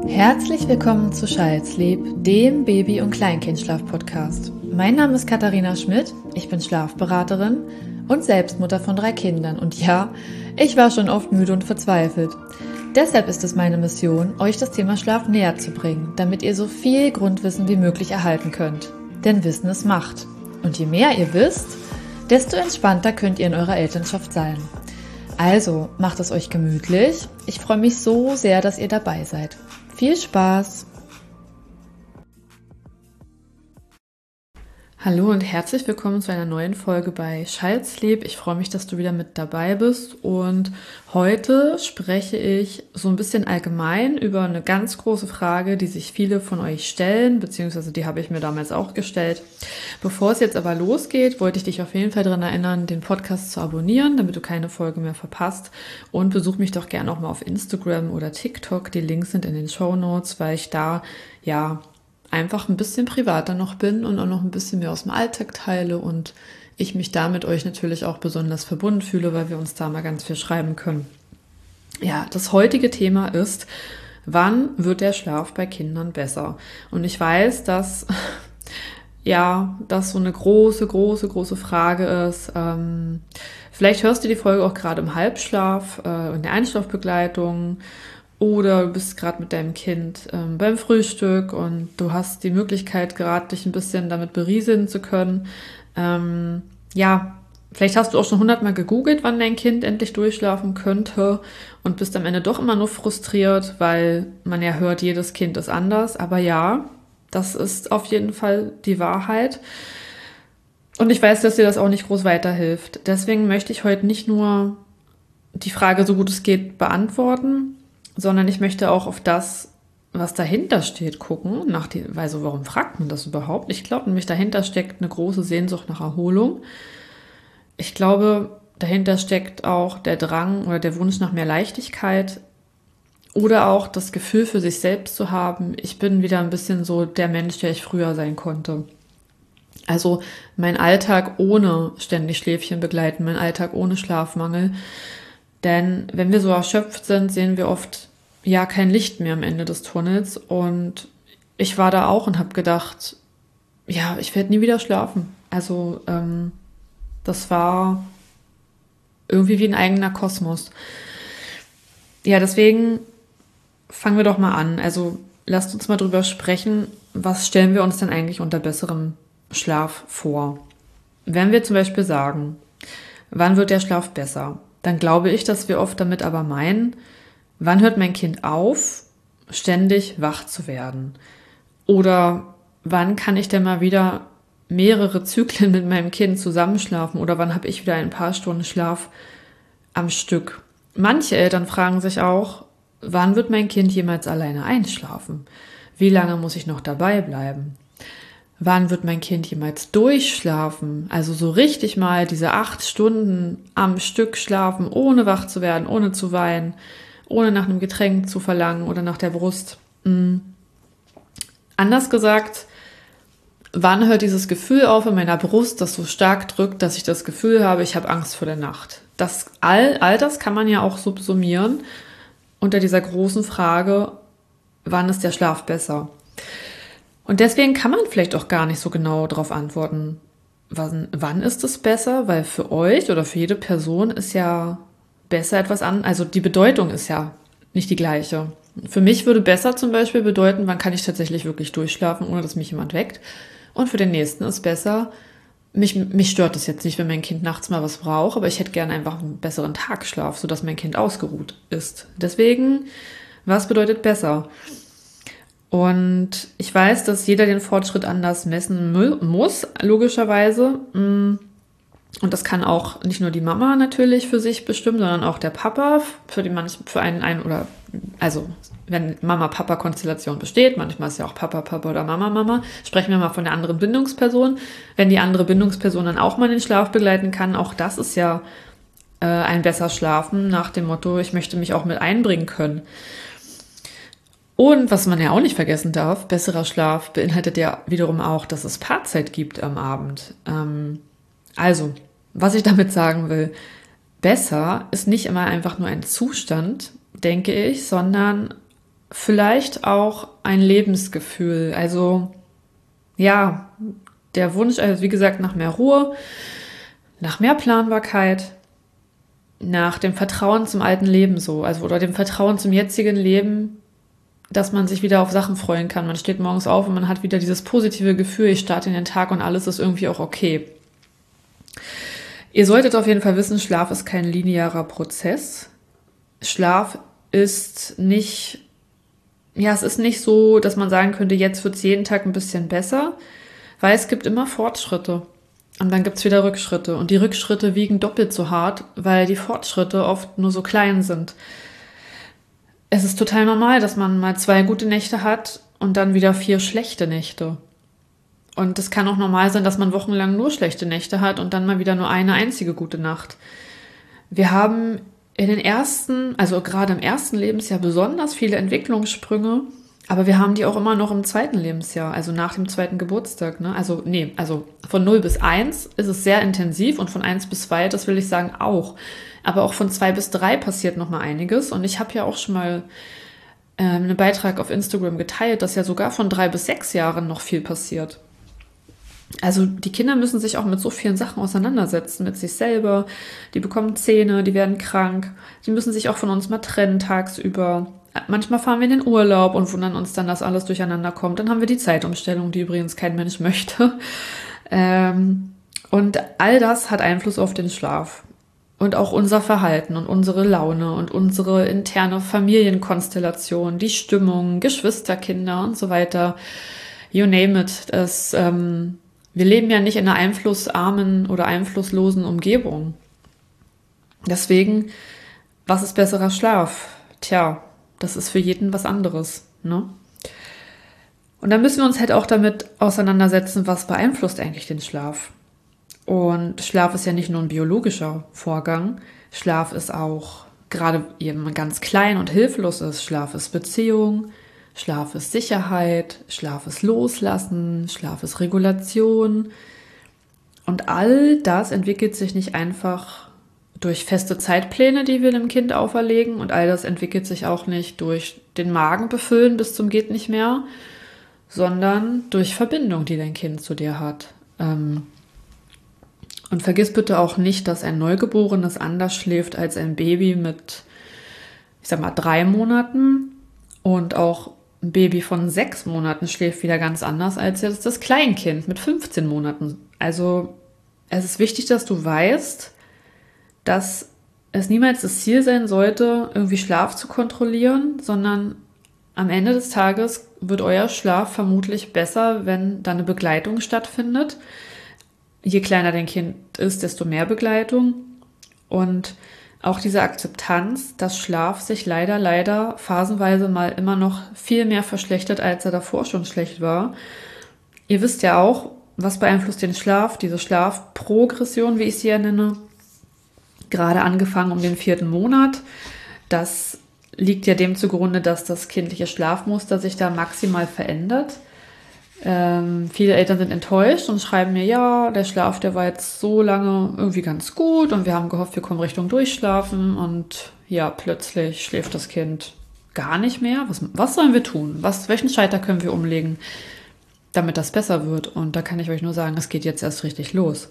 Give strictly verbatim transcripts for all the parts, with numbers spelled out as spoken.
Herzlich willkommen zu Child's-Sleep, dem Baby- und Kleinkindschlaf-Podcast. Mein Name ist Katharina Schmidt, ich bin Schlafberaterin und Selbstmutter von drei Kindern. Und ja, ich war schon oft müde und verzweifelt. Deshalb ist es meine Mission, euch das Thema Schlaf näher zu bringen, damit ihr so viel Grundwissen wie möglich erhalten könnt. Denn Wissen ist Macht. Und je mehr ihr wisst, desto entspannter könnt ihr in eurer Elternschaft sein. Also, macht es euch gemütlich. Ich freue mich so sehr, dass ihr dabei seid. Viel Spaß! Hallo und herzlich willkommen zu einer neuen Folge bei Child's-Sleep. Ich freue mich, dass du wieder mit dabei bist und heute spreche ich so ein bisschen allgemein über eine ganz große Frage, die sich viele von euch stellen, beziehungsweise die habe ich mir damals auch gestellt. Bevor es jetzt aber losgeht, wollte ich dich auf jeden Fall daran erinnern, den Podcast zu abonnieren, damit du keine Folge mehr verpasst, und besuch mich doch gerne auch mal auf Instagram oder TikTok. Die Links sind in den Shownotes, weil ich da ja einfach ein bisschen privater noch bin und auch noch ein bisschen mehr aus dem Alltag teile und ich mich da mit euch natürlich auch besonders verbunden fühle, weil wir uns da mal ganz viel schreiben können. Ja, das heutige Thema ist, wann wird der Schlaf bei Kindern besser? Und ich weiß, dass ja, das so eine große, große, große Frage ist. Ähm, vielleicht hörst du die Folge auch gerade im Halbschlaf, äh, in der Einschlafbegleitung, oder du bist gerade mit deinem Kind ähm, beim Frühstück und du hast die Möglichkeit, gerade dich ein bisschen damit berieseln zu können. Ähm, ja, vielleicht hast du auch schon hundertmal gegoogelt, wann dein Kind endlich durchschlafen könnte und bist am Ende doch immer nur frustriert, weil man ja hört, jedes Kind ist anders. Aber ja, das ist auf jeden Fall die Wahrheit. Und ich weiß, dass dir das auch nicht groß weiterhilft. Deswegen möchte ich heute nicht nur die Frage, so gut es geht, beantworten, sondern ich möchte auch auf das, was dahinter steht, gucken. Nach die, weil so, warum fragt man das überhaupt? Ich glaube nämlich, dahinter steckt eine große Sehnsucht nach Erholung. Ich glaube, dahinter steckt auch der Drang oder der Wunsch nach mehr Leichtigkeit oder auch das Gefühl für sich selbst zu haben, ich bin wieder ein bisschen so der Mensch, der ich früher sein konnte. Also mein Alltag ohne ständig Schläfchen begleiten, mein Alltag ohne Schlafmangel. Denn wenn wir so erschöpft sind, sehen wir oft ja kein Licht mehr am Ende des Tunnels. Und ich war da auch und habe gedacht, ja, ich werde nie wieder schlafen. Also ähm, das war irgendwie wie ein eigener Kosmos. Ja, deswegen fangen wir doch mal an. Also lasst uns mal drüber sprechen, was stellen wir uns denn eigentlich unter besserem Schlaf vor? Wenn wir zum Beispiel sagen, wann wird der Schlaf besser? Dann glaube ich, dass wir oft damit aber meinen, wann hört mein Kind auf, ständig wach zu werden? Oder wann kann ich denn mal wieder mehrere Zyklen mit meinem Kind zusammenschlafen? Oder wann habe ich wieder ein paar Stunden Schlaf am Stück? Manche Eltern fragen sich auch, wann wird mein Kind jemals alleine einschlafen? Wie lange muss ich noch dabei bleiben? Wann wird mein Kind jemals durchschlafen? Also so richtig mal diese acht Stunden am Stück schlafen, ohne wach zu werden, ohne zu weinen, ohne nach einem Getränk zu verlangen oder nach der Brust. Mhm. Anders gesagt, wann hört dieses Gefühl auf in meiner Brust, das so stark drückt, dass ich das Gefühl habe, ich habe Angst vor der Nacht? Das, all, all das kann man ja auch subsumieren unter dieser großen Frage, wann ist der Schlaf besser? Und deswegen kann man vielleicht auch gar nicht so genau darauf antworten, wann, wann ist es besser, weil für euch oder für jede Person ist ja besser etwas an, also die Bedeutung ist ja nicht die gleiche. Für mich würde besser zum Beispiel bedeuten, wann kann ich tatsächlich wirklich durchschlafen, ohne dass mich jemand weckt. Und für den nächsten ist besser, mich, mich stört es jetzt nicht, wenn mein Kind nachts mal was braucht, aber ich hätte gerne einfach einen besseren Tagschlaf, sodass mein Kind ausgeruht ist. Deswegen, was bedeutet besser? Und ich weiß, dass jeder den Fortschritt anders messen muss, logischerweise. Und das kann auch nicht nur die Mama natürlich für sich bestimmen, sondern auch der Papa, für die manch, für einen, einen oder, also wenn Mama-Papa-Konstellation besteht, manchmal ist ja auch Papa, Papa oder Mama, Mama, sprechen wir mal von der anderen Bindungsperson. Wenn die andere Bindungsperson dann auch mal den Schlaf begleiten kann, auch das ist ja äh, ein besser Schlafen nach dem Motto, ich möchte mich auch mit einbringen können. Und was man ja auch nicht vergessen darf, besserer Schlaf beinhaltet ja wiederum auch, dass es Paarzeit gibt am Abend. Ähm, also, was ich damit sagen will, besser ist nicht immer einfach nur ein Zustand, denke ich, sondern vielleicht auch ein Lebensgefühl. Also ja, der Wunsch, also wie gesagt, nach mehr Ruhe, nach mehr Planbarkeit, nach dem Vertrauen zum alten Leben so, also oder dem Vertrauen zum jetzigen Leben, dass man sich wieder auf Sachen freuen kann. Man steht morgens auf und man hat wieder dieses positive Gefühl, ich starte in den Tag und alles ist irgendwie auch okay. Ihr solltet auf jeden Fall wissen, Schlaf ist kein linearer Prozess. Schlaf ist nicht, ja, es ist nicht so, dass man sagen könnte, jetzt wird es jeden Tag ein bisschen besser, weil es gibt immer Fortschritte. Und dann gibt es wieder Rückschritte. Und die Rückschritte wiegen doppelt so hart, weil die Fortschritte oft nur so klein sind. Es ist total normal, dass man mal zwei gute Nächte hat und dann wieder vier schlechte Nächte. Und es kann auch normal sein, dass man wochenlang nur schlechte Nächte hat und dann mal wieder nur eine einzige gute Nacht. Wir haben in den ersten, also gerade im ersten Lebensjahr besonders viele Entwicklungssprünge, aber wir haben die auch immer noch im zweiten Lebensjahr, also nach dem zweiten Geburtstag. Ne? Also nee, also von null bis eins ist es sehr intensiv und von eins bis zwei, das will ich sagen, auch. Aber auch von zwei bis drei passiert noch mal einiges. Und ich habe ja auch schon mal ähm, einen Beitrag auf Instagram geteilt, dass ja sogar von drei bis sechs Jahren noch viel passiert. Also die Kinder müssen sich auch mit so vielen Sachen auseinandersetzen, mit sich selber. Die bekommen Zähne, die werden krank. Die müssen sich auch von uns mal trennen tagsüber. Manchmal fahren wir in den Urlaub und wundern uns dann, dass alles durcheinander kommt. Dann haben wir die Zeitumstellung, die übrigens kein Mensch möchte. Ähm, und all das hat Einfluss auf den Schlaf. Und auch unser Verhalten und unsere Laune und unsere interne Familienkonstellation, die Stimmung, Geschwisterkinder und so weiter. You name it. Das, ähm, wir leben ja nicht in einer einflussarmen oder einflusslosen Umgebung. Deswegen, was ist besserer Schlaf? Tja, das ist für jeden was anderes, ne? Und dann müssen wir uns halt auch damit auseinandersetzen, was beeinflusst eigentlich den Schlaf. Und Schlaf ist ja nicht nur ein biologischer Vorgang. Schlaf ist auch, gerade wenn man ganz klein und hilflos ist, Schlaf ist Beziehung, Schlaf ist Sicherheit, Schlaf ist Loslassen, Schlaf ist Regulation. Und all das entwickelt sich nicht einfach durch feste Zeitpläne, die wir dem Kind auferlegen. Und all das entwickelt sich auch nicht durch den Magen befüllen bis zum geht nicht mehr, sondern durch Verbindung, die dein Kind zu dir hat. Ähm, Und vergiss bitte auch nicht, dass ein Neugeborenes anders schläft als ein Baby mit, ich sag mal, drei Monaten. Und auch ein Baby von sechs Monaten schläft wieder ganz anders als jetzt das Kleinkind mit fünfzehn Monaten. Also es ist wichtig, dass du weißt, dass es niemals das Ziel sein sollte, irgendwie Schlaf zu kontrollieren, sondern am Ende des Tages wird euer Schlaf vermutlich besser, wenn da eine Begleitung stattfindet. Je kleiner dein Kind ist, desto mehr Begleitung. Und auch diese Akzeptanz, dass Schlaf sich leider, leider phasenweise mal immer noch viel mehr verschlechtert, als er davor schon schlecht war. Ihr wisst ja auch, was beeinflusst den Schlaf, diese Schlafprogression, wie ich sie ja nenne. Gerade angefangen um den vierten Monat. Das liegt ja dem zugrunde, dass das kindliche Schlafmuster sich da maximal verändert. Ähm, viele Eltern sind enttäuscht und schreiben mir, ja, der Schlaf, der war jetzt so lange irgendwie ganz gut und wir haben gehofft, wir kommen Richtung Durchschlafen und ja, plötzlich schläft das Kind gar nicht mehr. Was, was sollen wir tun? Was, welchen Schalter können wir umlegen, damit das besser wird? Und da kann ich euch nur sagen, es geht jetzt erst richtig los.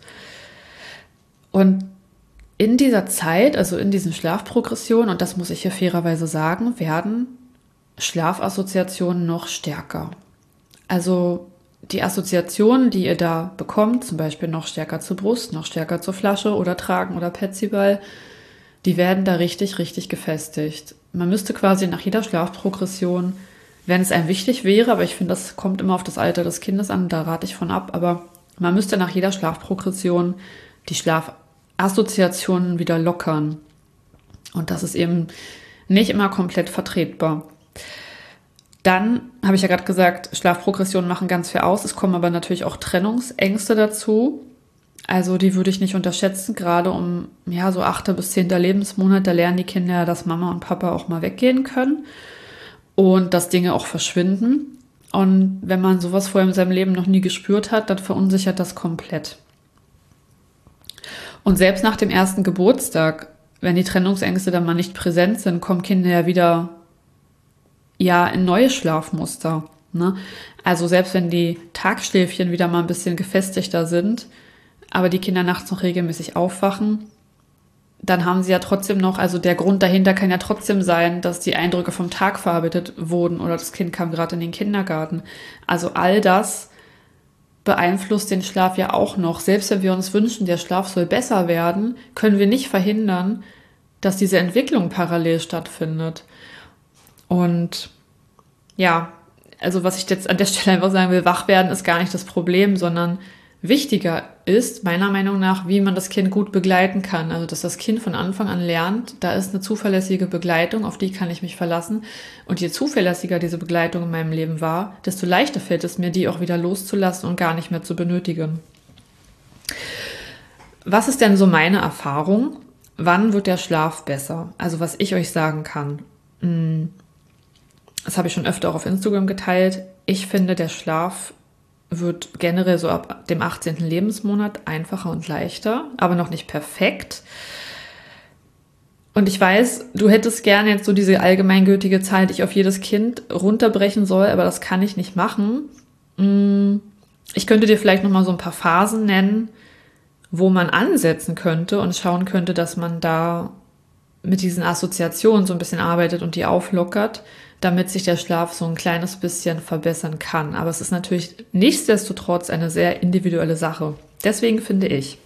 Und in dieser Zeit, also in diesen Schlafprogressionen, und das muss ich hier fairerweise sagen, werden Schlafassoziationen noch stärker. Also die Assoziationen, die ihr da bekommt, zum Beispiel noch stärker zur Brust, noch stärker zur Flasche oder Tragen oder Petsyball, die werden da richtig, richtig gefestigt. Man müsste quasi nach jeder Schlafprogression, wenn es einem wichtig wäre, aber ich finde, das kommt immer auf das Alter des Kindes an, da rate ich von ab, aber man müsste nach jeder Schlafprogression die Schlafassoziationen wieder lockern. Und das ist eben nicht immer komplett vertretbar. Dann habe ich ja gerade gesagt, Schlafprogressionen machen ganz viel aus. Es kommen aber natürlich auch Trennungsängste dazu. Also die würde ich nicht unterschätzen, gerade um ja so achter bis zehnter Lebensmonat, da lernen die Kinder ja, dass Mama und Papa auch mal weggehen können und dass Dinge auch verschwinden. Und wenn man sowas vorher in seinem Leben noch nie gespürt hat, dann verunsichert das komplett. Und selbst nach dem ersten Geburtstag, wenn die Trennungsängste dann mal nicht präsent sind, kommen Kinder ja wieder ja in neue Schlafmuster. Ne? Also selbst wenn die Tagschläfchen wieder mal ein bisschen gefestigter sind, aber die Kinder nachts noch regelmäßig aufwachen, dann haben sie ja trotzdem noch, also der Grund dahinter kann ja trotzdem sein, dass die Eindrücke vom Tag verarbeitet wurden oder das Kind kam gerade in den Kindergarten. Also all das beeinflusst den Schlaf ja auch noch. Selbst wenn wir uns wünschen, der Schlaf soll besser werden, können wir nicht verhindern, dass diese Entwicklung parallel stattfindet. Und ja, also was ich jetzt an der Stelle einfach sagen will, wach werden ist gar nicht das Problem, sondern wichtiger ist meiner Meinung nach, wie man das Kind gut begleiten kann. Also dass das Kind von Anfang an lernt, da ist eine zuverlässige Begleitung, auf die kann ich mich verlassen. Und je zuverlässiger diese Begleitung in meinem Leben war, desto leichter fällt es mir, die auch wieder loszulassen und gar nicht mehr zu benötigen. Was ist denn so meine Erfahrung? Wann wird der Schlaf besser? Also was ich euch sagen kann, das habe ich schon öfter auch auf Instagram geteilt. Ich finde, der Schlaf wird generell so ab dem achtzehnten Lebensmonat einfacher und leichter, aber noch nicht perfekt. Und ich weiß, du hättest gerne jetzt so diese allgemeingültige Zahl, die ich auf jedes Kind runterbrechen soll, aber das kann ich nicht machen. Ich könnte dir vielleicht nochmal so ein paar Phasen nennen, wo man ansetzen könnte und schauen könnte, dass man da mit diesen Assoziationen so ein bisschen arbeitet und die auflockert, damit sich der Schlaf so ein kleines bisschen verbessern kann. Aber es ist natürlich nichtsdestotrotz eine sehr individuelle Sache. Deswegen finde ich,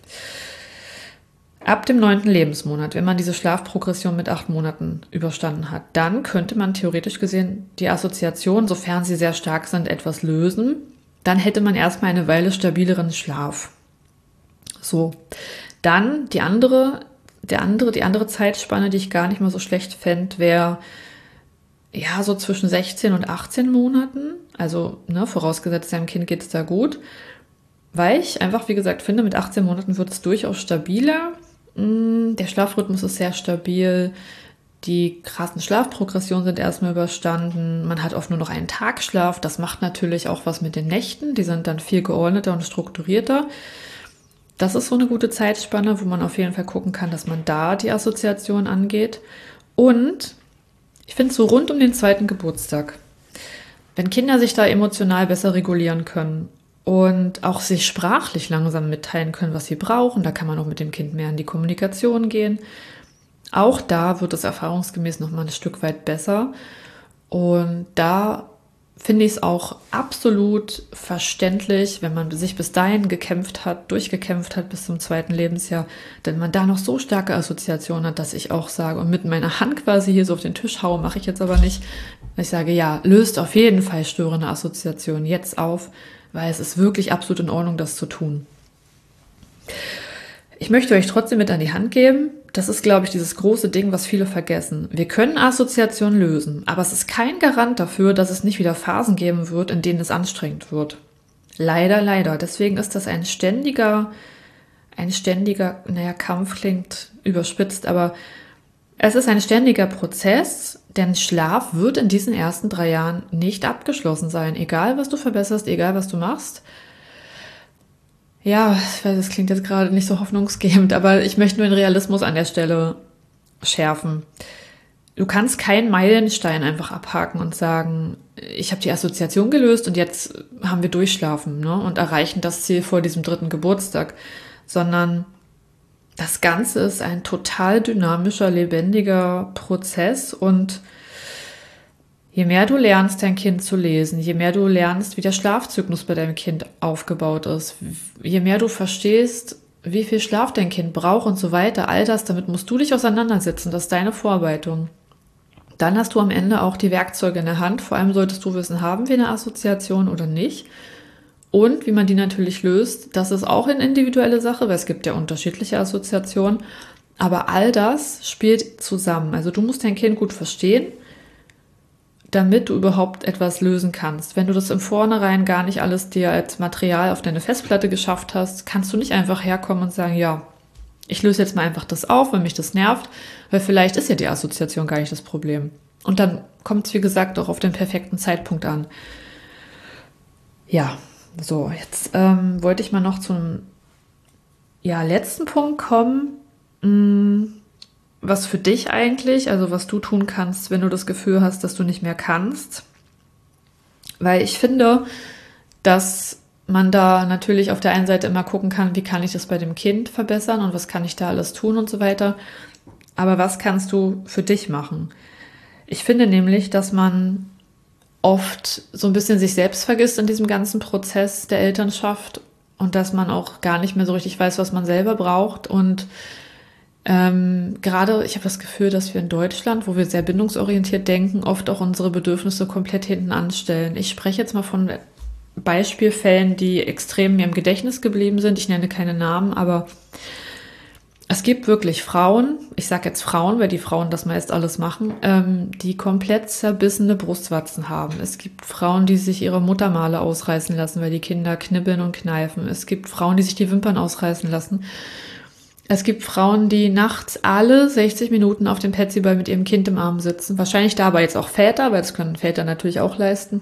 ab dem neunten Lebensmonat, wenn man diese Schlafprogression mit acht Monaten überstanden hat, dann könnte man theoretisch gesehen die Assoziation, sofern sie sehr stark sind, etwas lösen. Dann hätte man erstmal eine Weile stabileren Schlaf. So, dann die andere, der andere, die andere Zeitspanne, die ich gar nicht mal so schlecht fände, wäre ja so zwischen sechzehn und achtzehn Monaten. Also ne, vorausgesetzt, deinem Kind geht es da gut. Weil ich einfach, wie gesagt, finde, mit achtzehn Monaten wird es durchaus stabiler. Der Schlafrhythmus ist sehr stabil. Die krassen Schlafprogressionen sind erstmal überstanden. Man hat oft nur noch einen Tagschlaf. Das macht natürlich auch was mit den Nächten. Die sind dann viel geordneter und strukturierter. Das ist so eine gute Zeitspanne, wo man auf jeden Fall gucken kann, dass man da die Assoziation angeht. Und ich finde so rund um den zweiten Geburtstag, wenn Kinder sich da emotional besser regulieren können und auch sich sprachlich langsam mitteilen können, was sie brauchen, da kann man auch mit dem Kind mehr in die Kommunikation gehen. Auch da wird es erfahrungsgemäß nochmal ein Stück weit besser. Und da finde ich es auch absolut verständlich, wenn man sich bis dahin gekämpft hat, durchgekämpft hat bis zum zweiten Lebensjahr, denn man da noch so starke Assoziationen hat, dass ich auch sage und mit meiner Hand quasi hier so auf den Tisch haue, mache ich jetzt aber nicht. Ich sage, ja, löst auf jeden Fall störende Assoziationen jetzt auf, weil es ist wirklich absolut in Ordnung, das zu tun. Ich möchte euch trotzdem mit an die Hand geben, das ist, glaube ich, dieses große Ding, was viele vergessen. Wir können Assoziationen lösen, aber es ist kein Garant dafür, dass es nicht wieder Phasen geben wird, in denen es anstrengend wird. Leider, leider. Deswegen ist das ein ständiger, ein ständiger, naja, Kampf klingt überspitzt, aber es ist ein ständiger Prozess, denn Schlaf wird in diesen ersten drei Jahren nicht abgeschlossen sein. Egal, was du verbesserst, egal, was du machst. Ja, ich weiß, das klingt jetzt gerade nicht so hoffnungsgebend, aber ich möchte nur den Realismus an der Stelle schärfen. Du kannst keinen Meilenstein einfach abhaken und sagen, ich habe die Assoziation gelöst und jetzt haben wir Durchschlafen, ne, und erreichen das Ziel vor diesem dritten Geburtstag, sondern das Ganze ist ein total dynamischer, lebendiger Prozess und je mehr du lernst, dein Kind zu lesen, je mehr du lernst, wie der Schlafzyklus bei deinem Kind aufgebaut ist, je mehr du verstehst, wie viel Schlaf dein Kind braucht und so weiter, all das, damit musst du dich auseinandersetzen, das ist deine Vorarbeitung. Dann hast du am Ende auch die Werkzeuge in der Hand, vor allem solltest du wissen, haben wir eine Assoziation oder nicht und wie man die natürlich löst, das ist auch eine individuelle Sache, weil es gibt ja unterschiedliche Assoziationen, aber all das spielt zusammen, also du musst dein Kind gut verstehen, damit du überhaupt etwas lösen kannst. Wenn du das im Vornherein gar nicht alles dir als Material auf deine Festplatte geschafft hast, kannst du nicht einfach herkommen und sagen, ja, ich löse jetzt mal einfach das auf, weil mich das nervt, weil vielleicht ist ja die Assoziation gar nicht das Problem. Und dann kommt es, wie gesagt, auch auf den perfekten Zeitpunkt an. Ja, so, jetzt ähm, wollte ich mal noch zum ja, letzten Punkt kommen. Hm, was für dich eigentlich, also was du tun kannst, wenn du das Gefühl hast, dass du nicht mehr kannst. Weil ich finde, dass man da natürlich auf der einen Seite immer gucken kann, wie kann ich das bei dem Kind verbessern und was kann ich da alles tun und so weiter. Aber was kannst du für dich machen? Ich finde nämlich, dass man oft so ein bisschen sich selbst vergisst in diesem ganzen Prozess der Elternschaft und dass man auch gar nicht mehr so richtig weiß, was man selber braucht. Und ähm, gerade, ich habe das Gefühl, dass wir in Deutschland, wo wir sehr bindungsorientiert denken, oft auch unsere Bedürfnisse komplett hinten anstellen. Ich spreche jetzt mal von Beispielfällen, die extrem mir im Gedächtnis geblieben sind. Ich nenne keine Namen, aber es gibt wirklich Frauen, ich sage jetzt Frauen, weil die Frauen das meist alles machen, ähm, die komplett zerbissene Brustwarzen haben. Es gibt Frauen, die sich ihre Muttermale ausreißen lassen, weil die Kinder knibbeln und kneifen. Es gibt Frauen, die sich die Wimpern ausreißen lassen. Es gibt Frauen, die nachts alle sechzig Minuten auf dem Petsyball mit ihrem Kind im Arm sitzen. Wahrscheinlich dabei jetzt auch Väter, weil das können Väter natürlich auch leisten.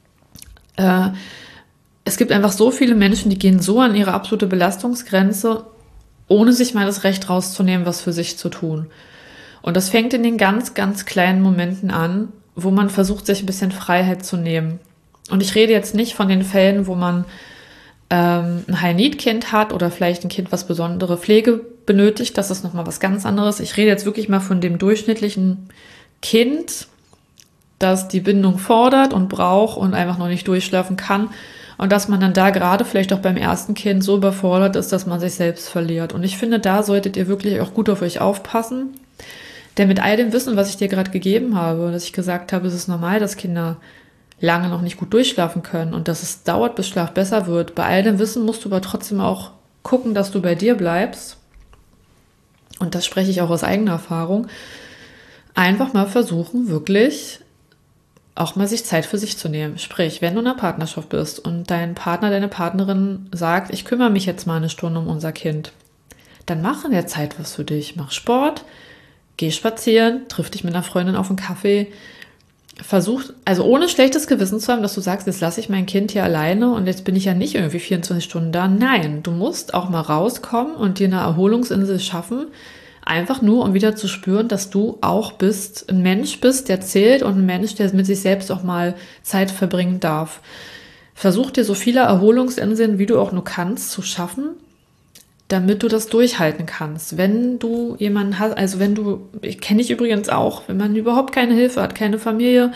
Äh, es gibt einfach so viele Menschen, die gehen so an ihre absolute Belastungsgrenze, ohne sich mal das Recht rauszunehmen, was für sich zu tun. Und das fängt in den ganz, ganz kleinen Momenten an, wo man versucht, sich ein bisschen Freiheit zu nehmen. Und ich rede jetzt nicht von den Fällen, wo man ähm, ein High-Need-Kind hat oder vielleicht ein Kind, was besondere Pflege benötigt. Das ist nochmal was ganz anderes. Ich rede jetzt wirklich mal von dem durchschnittlichen Kind, das die Bindung fordert und braucht und einfach noch nicht durchschlafen kann. Und dass man dann da gerade vielleicht auch beim ersten Kind so überfordert ist, dass man sich selbst verliert. Und ich finde, da solltet ihr wirklich auch gut auf euch aufpassen. Denn mit all dem Wissen, was ich dir gerade gegeben habe, dass ich gesagt habe, es ist normal, dass Kinder lange noch nicht gut durchschlafen können und dass es dauert, bis Schlaf besser wird. Bei all dem Wissen musst du aber trotzdem auch gucken, dass du bei dir bleibst. Und das spreche ich auch aus eigener Erfahrung. Einfach mal versuchen, wirklich auch mal sich Zeit für sich zu nehmen. Sprich, wenn du in einer Partnerschaft bist und dein Partner, deine Partnerin sagt, ich kümmere mich jetzt mal eine Stunde um unser Kind, dann mach in der Zeit was für dich. Mach Sport, geh spazieren, triff dich mit einer Freundin auf einen Kaffee. Versuch, also ohne schlechtes Gewissen zu haben, dass du sagst, jetzt lasse ich mein Kind hier alleine und jetzt bin ich ja nicht irgendwie vierundzwanzig Stunden da. Nein, du musst auch mal rauskommen und dir eine Erholungsinsel schaffen, einfach nur, um wieder zu spüren, dass du auch bist, ein Mensch bist, der zählt und ein Mensch, der mit sich selbst auch mal Zeit verbringen darf. Versuch dir so viele Erholungsinseln, wie du auch nur kannst, zu schaffen, damit du das durchhalten kannst. Wenn du jemanden hast, also wenn du, ich kenne ich übrigens auch, wenn man überhaupt keine Hilfe hat, keine Familie,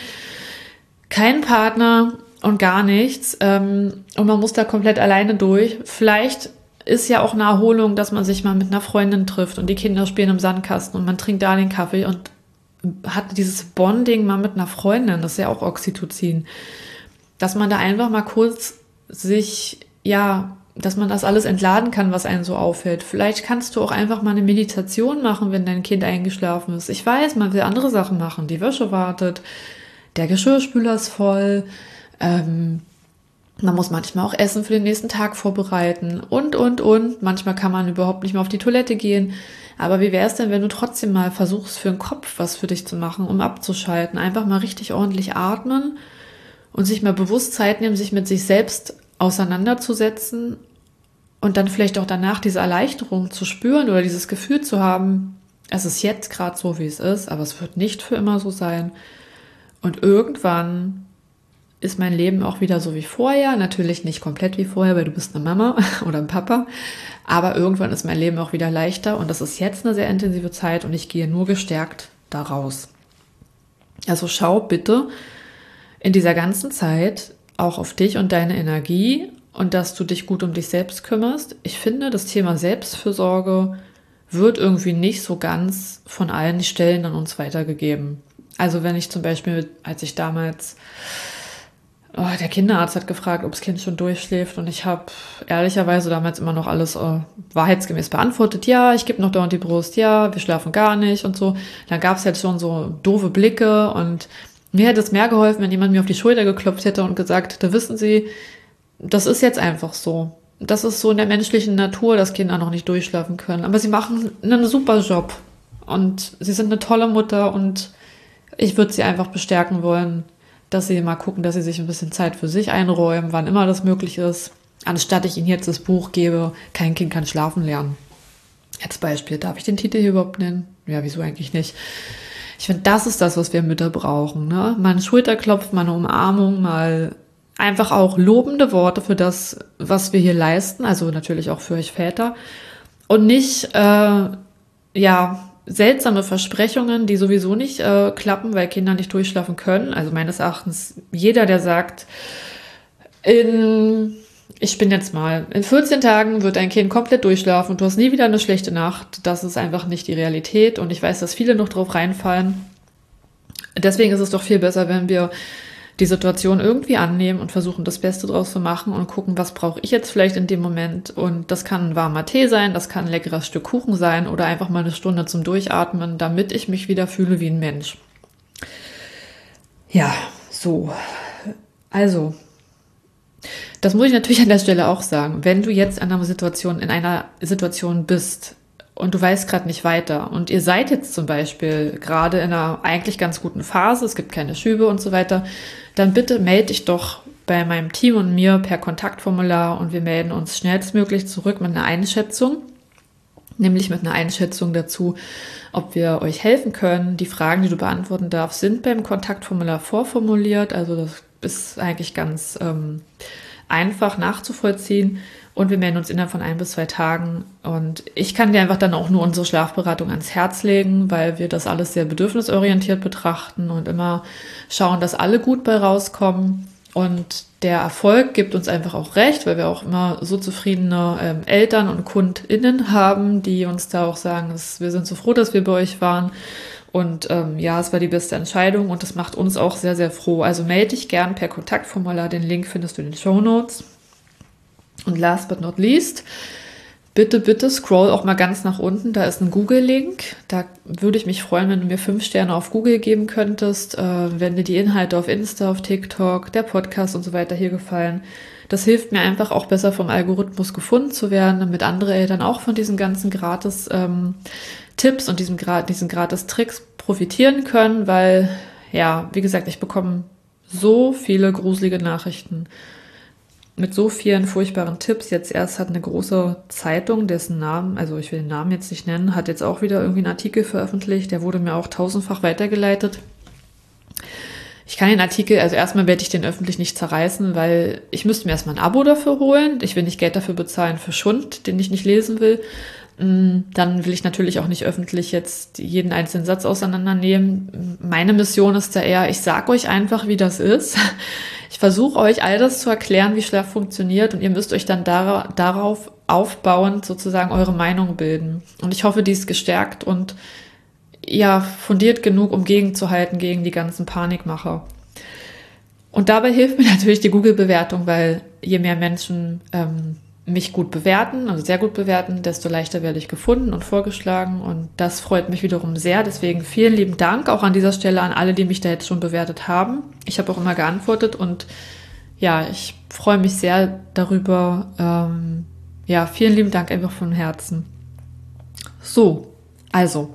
keinen Partner und gar nichts, ähm, und man muss da komplett alleine durch, vielleicht ist ja auch eine Erholung, dass man sich mal mit einer Freundin trifft und die Kinder spielen im Sandkasten und man trinkt da den Kaffee und hat dieses Bonding mal mit einer Freundin, das ist ja auch Oxytocin, dass man da einfach mal kurz sich, ja, dass man das alles entladen kann, was einen so auffällt. Vielleicht kannst du auch einfach mal eine Meditation machen, wenn dein Kind eingeschlafen ist. Ich weiß, man will andere Sachen machen, die Wäsche wartet, der Geschirrspüler ist voll, ähm, man muss manchmal auch Essen für den nächsten Tag vorbereiten und, und, und. Manchmal kann man überhaupt nicht mehr auf die Toilette gehen. Aber wie wäre es denn, wenn du trotzdem mal versuchst, für den Kopf was für dich zu machen, um abzuschalten? Einfach mal richtig ordentlich atmen und sich mal bewusst Zeit nehmen, sich mit sich selbst auseinanderzusetzen und dann vielleicht auch danach diese Erleichterung zu spüren oder dieses Gefühl zu haben, es ist jetzt gerade so, wie es ist, aber es wird nicht für immer so sein. Und irgendwann ist mein Leben auch wieder so wie vorher. Natürlich nicht komplett wie vorher, weil du bist eine Mama oder ein Papa. Aber irgendwann ist mein Leben auch wieder leichter. Und das ist jetzt eine sehr intensive Zeit und ich gehe nur gestärkt da raus. Also schau bitte in dieser ganzen Zeit auch auf dich und deine Energie und dass du dich gut um dich selbst kümmerst. Ich finde, das Thema Selbstfürsorge wird irgendwie nicht so ganz von allen Stellen an uns weitergegeben. Also wenn ich zum Beispiel, als ich damals... Oh, der Kinderarzt hat gefragt, ob das Kind schon durchschläft und ich habe ehrlicherweise damals immer noch alles äh, wahrheitsgemäß beantwortet. Ja, ich gebe noch dauernd die Brust, ja, wir schlafen gar nicht und so. Dann gab es jetzt schon so doofe Blicke und mir hätte es mehr geholfen, wenn jemand mir auf die Schulter geklopft hätte und gesagt, da wissen Sie, das ist jetzt einfach so. Das ist so in der menschlichen Natur, dass Kinder noch nicht durchschlafen können. Aber sie machen einen super Job und sie sind eine tolle Mutter und ich würde sie einfach bestärken wollen, dass sie mal gucken, dass sie sich ein bisschen Zeit für sich einräumen, wann immer das möglich ist, anstatt ich ihnen jetzt das Buch gebe, kein Kind kann schlafen lernen. Als Beispiel, darf ich den Titel hier überhaupt nennen? ja, wieso eigentlich nicht? Ich finde, das ist das, was wir Mütter brauchen, ne? Mal einen Schulterklopf, mal eine Umarmung, mal einfach auch lobende Worte für das, was wir hier leisten, also natürlich auch für euch Väter. Und nicht, äh, ja, seltsame Versprechungen, die sowieso nicht äh, klappen, weil Kinder nicht durchschlafen können. Also meines Erachtens, jeder, der sagt, in, ich bin jetzt mal, in vierzehn Tagen wird ein Kind komplett durchschlafen und du hast nie wieder eine schlechte Nacht, das ist einfach nicht die Realität. Und ich weiß, dass viele noch drauf reinfallen. Deswegen ist es doch viel besser, wenn wir die Situation irgendwie annehmen und versuchen, das Beste draus zu machen und gucken, was brauche ich jetzt vielleicht in dem Moment. Und das kann ein warmer Tee sein, das kann ein leckeres Stück Kuchen sein oder einfach mal eine Stunde zum Durchatmen, damit ich mich wieder fühle wie ein Mensch. Ja, so. Also, das muss ich natürlich an der Stelle auch sagen. Wenn du jetzt an einer Situation, in einer Situation bist und du weißt gerade nicht weiter und ihr seid jetzt zum Beispiel gerade in einer eigentlich ganz guten Phase, es gibt keine Schübe und so weiter, dann bitte melde dich doch bei meinem Team und mir per Kontaktformular und wir melden uns schnellstmöglich zurück mit einer Einschätzung, nämlich mit einer Einschätzung dazu, ob wir euch helfen können. Die Fragen, die du beantworten darfst, sind beim Kontaktformular vorformuliert, also das ist eigentlich ganz ähm, einfach nachzuvollziehen. Und wir melden uns innerhalb von ein bis zwei Tagen. Und ich kann dir einfach dann auch nur unsere Schlafberatung ans Herz legen, weil wir das alles sehr bedürfnisorientiert betrachten und immer schauen, dass alle gut bei rauskommen. Und der Erfolg gibt uns einfach auch recht, weil wir auch immer so zufriedene ähm, Eltern und KundInnen haben, die uns da auch sagen, dass wir sind so froh, dass wir bei euch waren. Und ähm, ja, es war die beste Entscheidung und das macht uns auch sehr, sehr froh. Also melde dich gern per Kontaktformular. Den Link findest du in den Shownotes. Und last but not least, bitte, bitte scroll auch mal ganz nach unten. Da ist ein Google-Link. Da würde ich mich freuen, wenn du mir fünf Sterne auf Google geben könntest, äh, wenn dir die Inhalte auf Insta, auf TikTok, der Podcast und so weiter hier gefallen. Das hilft mir einfach auch besser vom Algorithmus gefunden zu werden, damit andere Eltern auch von diesen ganzen gratis ähm, Tipps und diesem, diesen gratis Tricks profitieren können, weil, ja, wie gesagt, ich bekomme so viele gruselige Nachrichten mit so vielen furchtbaren Tipps. Jetzt erst hat eine große Zeitung, dessen Namen, also ich will den Namen jetzt nicht nennen, hat jetzt auch wieder irgendwie einen Artikel veröffentlicht. Der wurde mir auch tausendfach weitergeleitet. Ich kann den Artikel, also erstmal werde ich den öffentlich nicht zerreißen, weil ich müsste mir erstmal ein Abo dafür holen. Ich will nicht Geld dafür bezahlen für Schund, den ich nicht lesen will. Dann will ich natürlich auch nicht öffentlich jetzt jeden einzelnen Satz auseinandernehmen. Meine Mission ist da eher, ich sage euch einfach, wie das ist. Ich versuche euch all das zu erklären, wie Schlaf funktioniert und ihr müsst euch dann dar- darauf aufbauend sozusagen eure Meinung bilden. Und ich hoffe, die ist gestärkt und ja, fundiert genug, um gegenzuhalten gegen die ganzen Panikmacher. Und dabei hilft mir natürlich die Google-Bewertung, weil je mehr Menschen ähm, mich gut bewerten, also sehr gut bewerten, desto leichter werde ich gefunden und vorgeschlagen und das freut mich wiederum sehr. Deswegen vielen lieben Dank auch an dieser Stelle an alle, die mich da jetzt schon bewertet haben. Ich habe auch immer geantwortet und ja, ich freue mich sehr darüber. Ähm, ja, vielen lieben Dank einfach von Herzen. So, also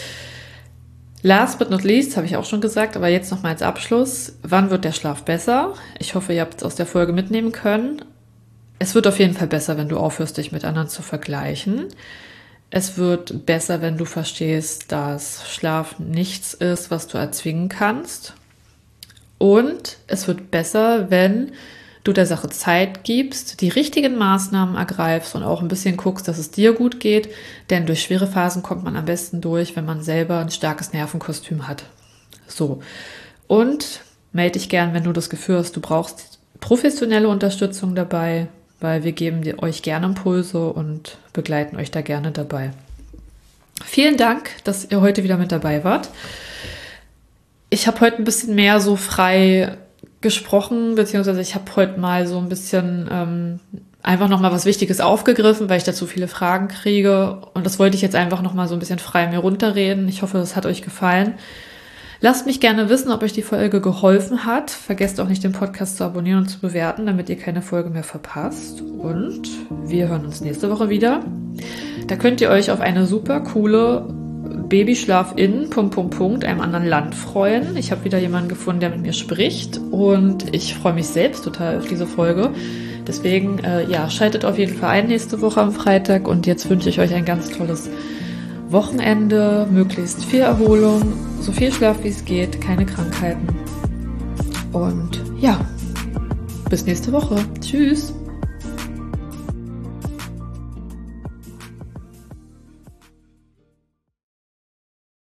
last but not least, habe ich auch schon gesagt, aber jetzt nochmal als Abschluss. Wann wird der Schlaf besser? Ich hoffe, ihr habt es aus der Folge mitnehmen können. Es wird auf jeden Fall besser, wenn du aufhörst, dich mit anderen zu vergleichen. Es wird besser, wenn du verstehst, dass Schlaf nichts ist, was du erzwingen kannst. Und es wird besser, wenn du der Sache Zeit gibst, die richtigen Maßnahmen ergreifst und auch ein bisschen guckst, dass es dir gut geht. Denn durch schwere Phasen kommt man am besten durch, wenn man selber ein starkes Nervenkostüm hat. So. Und melde dich gern, wenn du das Gefühl hast, du brauchst professionelle Unterstützung dabei, weil wir geben euch gerne Impulse und begleiten euch da gerne dabei. Vielen Dank, dass ihr heute wieder mit dabei wart. Ich habe heute ein bisschen mehr so frei gesprochen, beziehungsweise ich habe heute mal so ein bisschen ähm, einfach nochmal was Wichtiges aufgegriffen, weil ich dazu viele Fragen kriege und das wollte ich jetzt einfach nochmal so ein bisschen frei mir runterreden. Ich hoffe, das hat euch gefallen. Lasst mich gerne wissen, ob euch die Folge geholfen hat. Vergesst auch nicht, den Podcast zu abonnieren und zu bewerten, damit ihr keine Folge mehr verpasst. Und wir hören uns nächste Woche wieder. Da könnt ihr euch auf eine super coole Babyschlaf in Punkt, Punkt, Punkt, einem anderen Land freuen. Ich habe wieder jemanden gefunden, der mit mir spricht und ich freue mich selbst total auf diese Folge. Deswegen, äh, ja, schaltet auf jeden Fall ein nächste Woche am Freitag und jetzt wünsche ich euch ein ganz tolles Wochenende, möglichst viel Erholung, so viel Schlaf wie es geht, keine Krankheiten. Und ja, bis nächste Woche. Tschüss!